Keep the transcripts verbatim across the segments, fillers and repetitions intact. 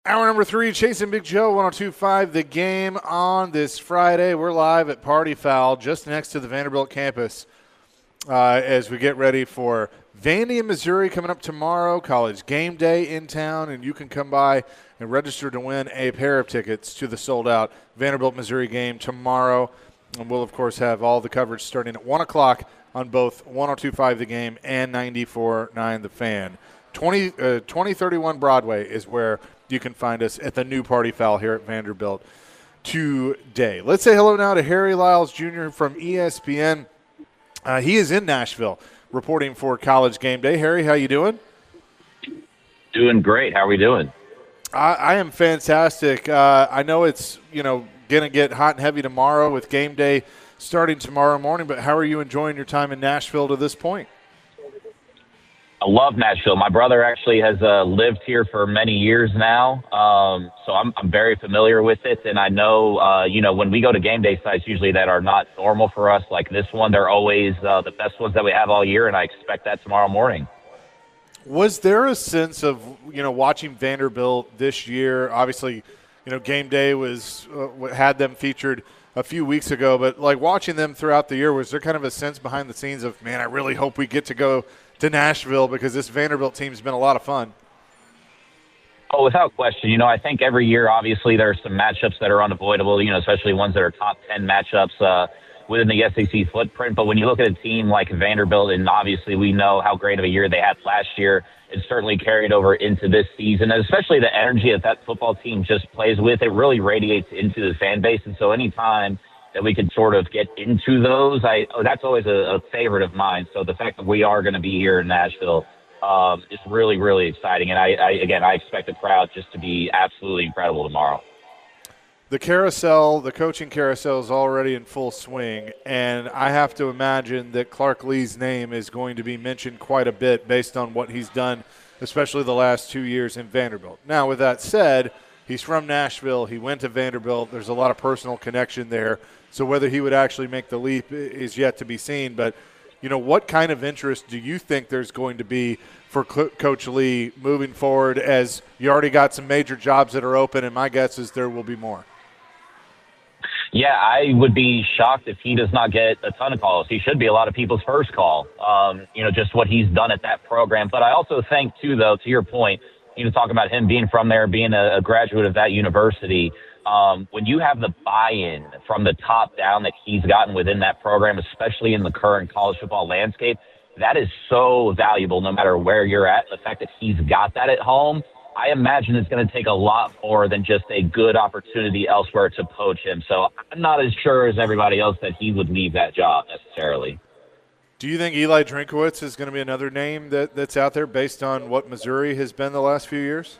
Hour number three, Chasing Big Joe, one oh two point five, The Game on this Friday. We're live at Party Foul just next to the Vanderbilt campus uh, as we get ready for Vandy and Missouri coming up tomorrow, college game day in town, and you can come by and register to win a pair of tickets to the sold-out Vanderbilt-Missouri game tomorrow. And we'll, of course, have all the coverage starting at one o'clock on both one oh two point five The Game and ninety-four point nine The Fan. twenty, uh, twenty thirty-one Broadway is where you can find us at the new Party Foul here at Vanderbilt today. Let's say hello now to Harry Lyles Junior from E S P N. Uh, he is in Nashville reporting for College Game Day. Harry, how you doing? Doing great. How are we doing? I, I am fantastic. Uh, I know it's, you know, going to get hot and heavy tomorrow with Game Day starting tomorrow morning, but how are you enjoying your time in Nashville to this point? I love Nashville. My brother actually has uh, lived here for many years now, um, so I'm, I'm very familiar with it. And I know, uh, you know, when we go to game day sites usually that are not normal for us, like this one, they're always uh, the best ones that we have all year, and I expect that tomorrow morning. Was there a sense of, you know, watching Vanderbilt this year? Obviously, you know, game day was uh, had them featured a few weeks ago, but like watching them throughout the year, was there kind of a sense behind the scenes of, man, I really hope we get to go to Nashville because this Vanderbilt team's been a lot of fun? Oh, without question. You know, I think every year, obviously, there are some matchups that are unavoidable, you know, especially ones that are top ten matchups uh, within the S E C footprint. But when you look at a team like Vanderbilt, and obviously we know how great of a year they had last year, it's certainly carried over into this season, and especially the energy that that football team just plays with, it really radiates into the fan base. And so anytime that we could sort of get into those, I oh, that's always a, a favorite of mine. So the fact that we are going to be here in Nashville um, is really, really exciting. And I, I, again, I expect the crowd just to be absolutely incredible tomorrow. The carousel, the coaching carousel is already in full swing, and I have to imagine that Clark Lea's name is going to be mentioned quite a bit based on what he's done, especially the last two years in Vanderbilt. Now, with that said, he's from Nashville. He went to Vanderbilt. There's a lot of personal connection there. So whether he would actually make the leap is yet to be seen. But, you know, what kind of interest do you think there's going to be for Coach Lee moving forward, as you already got some major jobs that are open, and my guess is there will be more? Yeah, I would be shocked if he does not get a ton of calls. He should be a lot of people's first call, um, you know, just what he's done at that program. But I also think, too, though, to your point, you know, talking about him being from there, being a, a graduate of that university, um, when you have the buy-in from the top down that he's gotten within that program, especially in the current college football landscape, that is so valuable no matter where you're at. The fact that he's got that at home, I imagine it's going to take a lot more than just a good opportunity elsewhere to poach him. So I'm not as sure as everybody else that he would leave that job necessarily. Do you think Eli Drinkwitz is going to be another name that, that's out there based on what Missouri has been the last few years?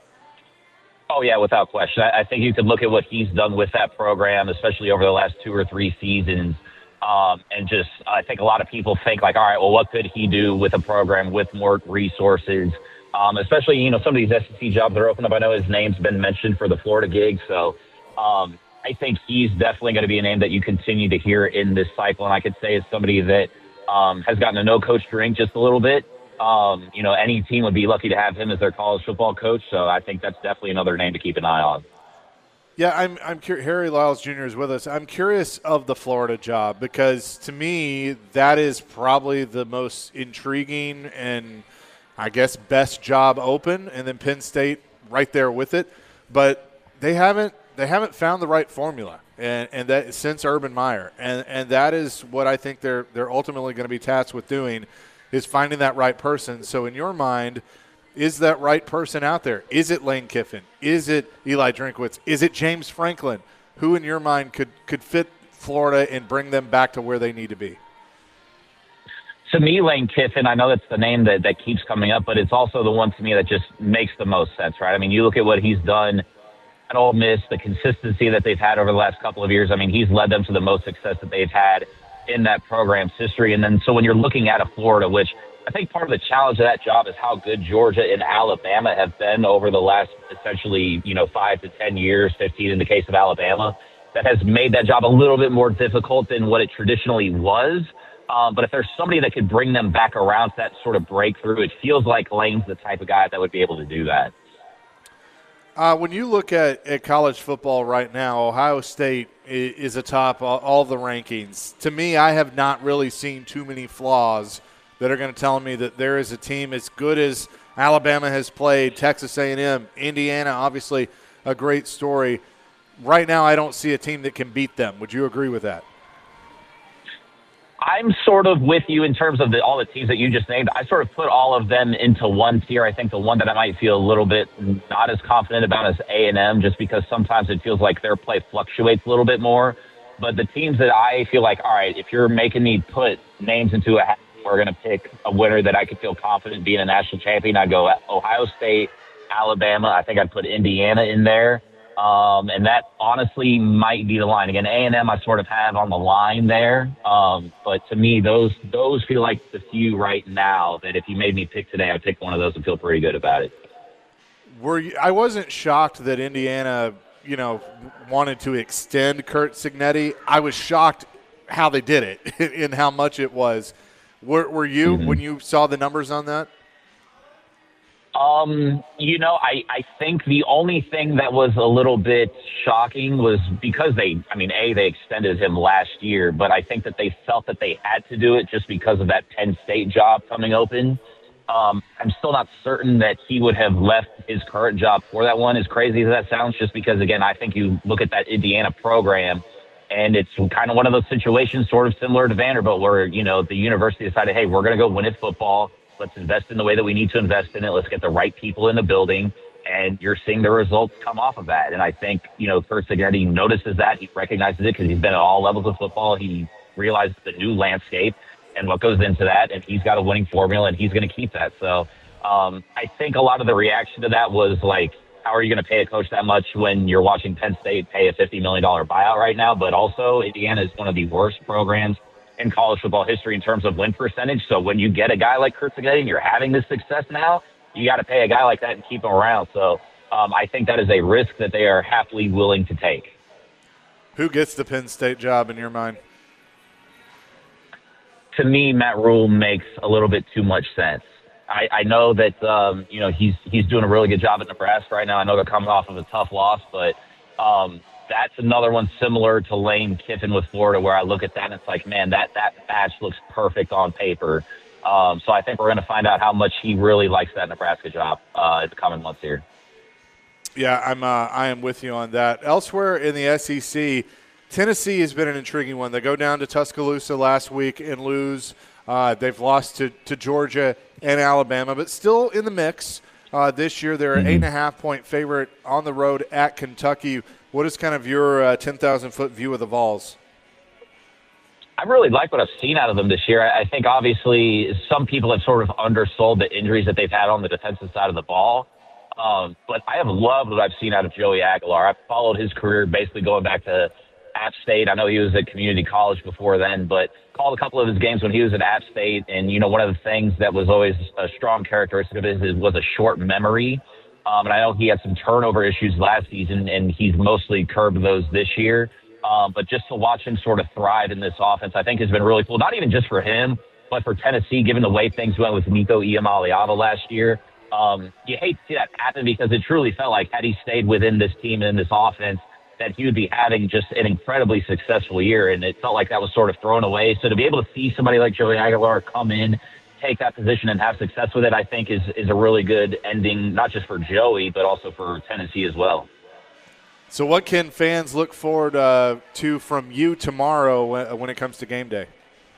Oh, yeah, without question. I, I think you could look at what he's done with that program, especially over the last two or three seasons, um, and just I think a lot of people think like, all right, well, what could he do with a program with more resources, um, especially, you know, some of these S E C jobs that are open up. I know his name's been mentioned for the Florida gig, so um, I think he's definitely going to be a name that you continue to hear in this cycle, and I could say is somebody that um, has gotten to know Coach Drink just a little bit. Um, you know, any team would be lucky to have him as their college football coach. So I think that's definitely another name to keep an eye on. Yeah, I'm. I'm curious. Harry Lyles Junior is with us. I'm curious of the Florida job because to me that is probably the most intriguing and I guess best job open, and then Penn State right there with it. But they haven't. They haven't found the right formula, and and that since Urban Meyer, and and that is what I think they're they're ultimately going to be tasked with doing, is finding that right person. So in your mind, is that right person out there? Is it Lane Kiffin? Is it Eli Drinkwitz? Is it James Franklin? Who in your mind could, could fit Florida and bring them back to where they need to be? To me, Lane Kiffin, I know that's the name that, that keeps coming up, but it's also the one to me that just makes the most sense, right? I mean, you look at what he's done at Ole Miss, the consistency that they've had over the last couple of years. I mean, he's led them to the most success that they've had in that program's history. And then so when you're looking at a Florida, which I think part of the challenge of that job is how good Georgia and Alabama have been over the last essentially, you know, five to ten years, fifteen in the case of Alabama, that has made that job a little bit more difficult than what it traditionally was. Um, but if there's somebody that could bring them back around to that sort of breakthrough, it feels like Lane's the type of guy that would be able to do that. Uh, when you look at, at college football right now, Ohio State is, is atop all, all the rankings. To me, I have not really seen too many flaws that are going to tell me that there is a team as good as Alabama has played, Texas A and M, Indiana, obviously a great story. Right now, I don't see a team that can beat them. Would you agree with that? I'm sort of with you in terms of the, all the teams that you just named. I sort of put all of them into one tier. I think the one that I might feel a little bit not as confident about is A and M, just because sometimes it feels like their play fluctuates a little bit more. But the teams that I feel like, all right, if you're making me put names into a hat, we're going to pick a winner that I could feel confident being a national champion, I'd go Ohio State, Alabama. I think I'd put Indiana in there. Um, and that honestly might be the line. Again, A and M I sort of have on the line there. Um, but to me, those those feel like the few right now that if you made me pick today, I'd pick one of those and feel pretty good about it. Were you, I wasn't shocked that Indiana, you know, wanted to extend Curt Cignetti. I was shocked how they did it and how much it was. Were, were you mm-hmm. when you saw the numbers on that? Um, you know, I, I think the only thing that was a little bit shocking was because they, I mean, A, they extended him last year, but I think that they felt that they had to do it just because of that Penn State job coming open. Um, I'm still not certain that he would have left his current job for that one, as crazy as that sounds, just because, again, I think you look at that Indiana program and it's kind of one of those situations sort of similar to Vanderbilt where, you know, the university decided, hey, we're going to go win at football. Let's invest in the way that we need to invest in it. Let's get the right people in the building. And you're seeing the results come off of that. And I think, you know, Curt Cignetti notices that. He recognizes it because he's been at all levels of football. He realizes the new landscape and what goes into that. And he's got a winning formula, and he's going to keep that. So um, I think a lot of the reaction to that was like, how are you going to pay a coach that much when you're watching Penn State pay a fifty million dollars buyout right now? But also, Indiana is one of the worst programs in college football history in terms of win percentage. So when you get a guy like Curt Cignetti and you're having this success now, you got to pay a guy like that and keep him around. So um, I think that is a risk that they are happily willing to take. Who gets the Penn State job in your mind? To me, Matt Rule makes a little bit too much sense. I, I know that um, you know he's he's doing a really good job at Nebraska right now. I know they're coming off of a tough loss, but um, that's another one similar to Lane Kiffin with Florida, where I look at that and it's like, man, that that match looks perfect on paper. Um, so I think we're going to find out how much he really likes that Nebraska job uh, in the coming months here. Yeah, I'm. Uh, I am with you on that. Elsewhere in the S E C, Tennessee has been an intriguing one. They go down to Tuscaloosa last week and lose. Uh, they've lost to, to Georgia and Alabama, but still in the mix. Uh, this year, they're an eight and a half point favorite on the road at Kentucky. What is kind of your uh, ten thousand foot view of the Vols? I really like what I've seen out of them this year. I think obviously some people have sort of undersold the injuries that they've had on the defensive side of the ball. Um, but I have loved what I've seen out of Joey Aguilar. I've followed his career basically going back to App State. I know he was at community college before then, but called a couple of his games when he was at App State. And, you know, one of the things that was always a strong characteristic of his was a short memory. Um, and I know he had some turnover issues last season, and he's mostly curbed those this year. Um, but just to watch him sort of thrive in this offense, I think has been really cool. Not even just for him, but for Tennessee, given the way things went with Nico Iamaleava last year. Um, you hate to see that happen because it truly felt like had he stayed within this team and in this offense, that he would be having just an incredibly successful year. And it felt like that was sort of thrown away. So to be able to see somebody like Joey Aguilar come in, take that position and have success with it, I think is, is a really good ending, not just for Joey, but also for Tennessee as well. So what can fans look forward uh, to from you tomorrow when, when it comes to game day?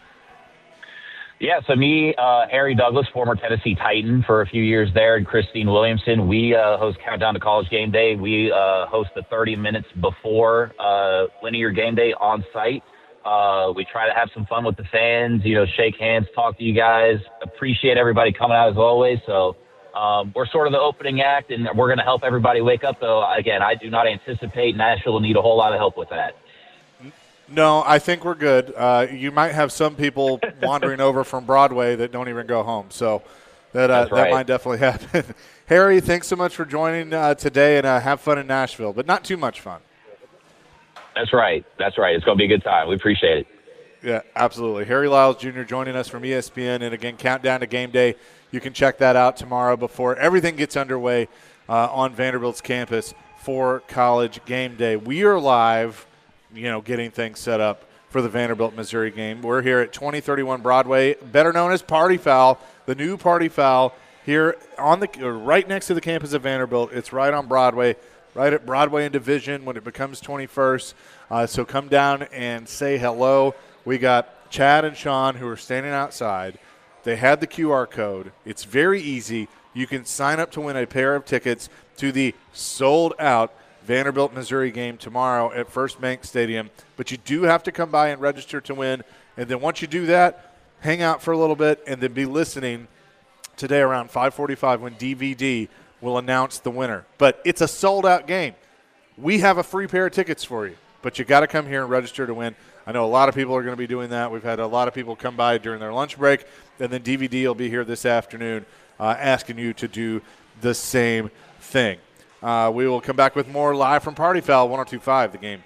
Yeah, so me, uh, Harry Douglas, former Tennessee Titan for a few years there, and Christine Williamson, we uh, host Countdown to College Game Day. We uh, host the thirty minutes before uh, linear game day on site. Uh, we try to have some fun with the fans, you know, shake hands, talk to you guys. Appreciate everybody coming out as always. So um, we're sort of the opening act, and we're going to help everybody wake up. Though, again, I do not anticipate Nashville will need a whole lot of help with that. No, I think we're good. Uh, you might have some people wandering over from Broadway that don't even go home, so that uh, right. that might definitely happen. Harry, thanks so much for joining uh, today, and uh, have fun in Nashville, but not too much fun. That's right. That's right. It's going to be a good time. We appreciate it. Yeah, absolutely. Harry Lyles Junior joining us from E S P N, and again, Countdown to Game Day. You can check that out tomorrow before everything gets underway uh, on Vanderbilt's campus for College Game Day. We are live, you know, getting things set up for the Vanderbilt-Missouri game. We're here at twenty thirty-one Broadway, better known as Party Foul, the new Party Foul here on the right next to the campus of Vanderbilt. It's right on Broadway, right at Broadway and Division when it becomes twenty-first. Uh, so come down and say hello. We got Chad and Sean who are standing outside. They had the Q R code. It's very easy. You can sign up to win a pair of tickets to the sold-out Vanderbilt-Missouri game tomorrow at First Bank Stadium. But you do have to come by and register to win. And then once you do that, hang out for a little bit and then be listening today around five forty-five when D V D will announce the winner. But it's a sold-out game. We have a free pair of tickets for you, but you got to come here and register to win. I know a lot of people are going to be doing that. We've had a lot of people come by during their lunch break, and then D V D will be here this afternoon uh, asking you to do the same thing. Uh, we will come back with more live from Party Foul one oh two point five, The Game.